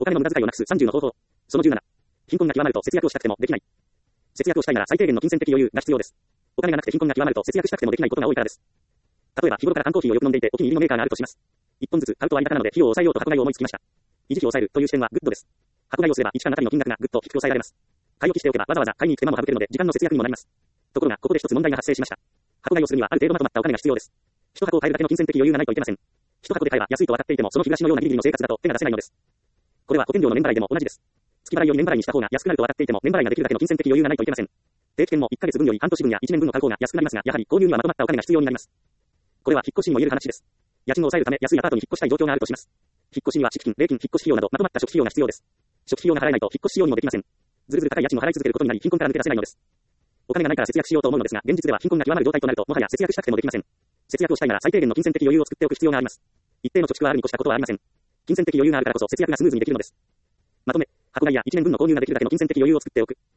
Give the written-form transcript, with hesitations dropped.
お金の無駄遣いをなくす30の方法。その17。貧困が極まると節約をしたくてもできない。節約をしたいなら最低限の金銭的余裕が必要です。お金がなくて貧困が極まると節約したくてもできないことが多いからです。例えば日頃から缶コーヒーをよく飲んでいてお気に入りのメーカーがあるとします。1本ずつ買うと割高なので費用を抑えようと箱買いを思いつきました。維持費を抑えるという視点はグッドです。箱買いをすれば1缶あたりの金額がぐっと低く抑えられます。買い置きしておけばわざわざ買いに行く手間も省けるので時間の節約にもなります。ところがここで一つ問題が発生しました。箱買いをするにはある程度まとまったお金が必要です。一箱を買えるだけの金銭的余裕がないといけません。一箱で買えば安いと分かっていてもその日暮らしのようなギリギリの生活だと手が出せないのです。これは保険料の年払いでも同じです。月払いより年払いにした方が安くなると分かっていても年払いができるだけの金銭的余裕がないといけません。定期券も1ヶ月分より半年分や1年分の買う方が安くなりますが、やはり購入にはまとまったお金が必要になります。これは引っ越しにも言える話です。家賃を抑えるため安いアパートに引っ越したい状況があるとします。引っ越しには敷金、礼金、引っ越し費用などまとまった初期費用が必要です。初期費用が払えないと引っ越ししようにもできません。ずるずる高い家賃を払い続けることになり貧困から抜け出せないのです。お金がないから節約しようと思うのですが、現実では貧困が極まる状態となるともはや節約したくてもできません。節約をしたいなら最低限の金銭的余裕を作っておく必要があります。一定の貯蓄はあるに越したことはありません。金銭的余裕があるからこそ節約がスムーズにできるのです。まとめ、箱買いや1年分の購入ができるだけの金銭的余裕を作っておく。